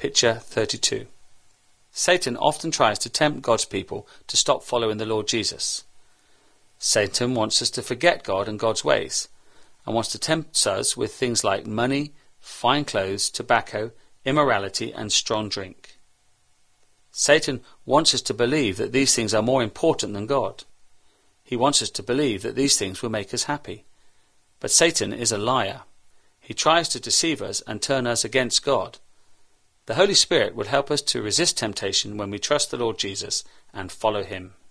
Picture 32. Satan often tries to tempt God's people to stop following the Lord Jesus. Satan wants us to forget God and God's ways, and wants to tempt us with things like money, fine clothes, tobacco, immorality, and strong drink. Satan wants us to believe that these things are more important than God. He wants us to believe that these things will make us happy. But Satan is a liar. He tries to deceive us and turn us against God. The Holy Spirit will help us to resist temptation when we trust the Lord Jesus and follow him.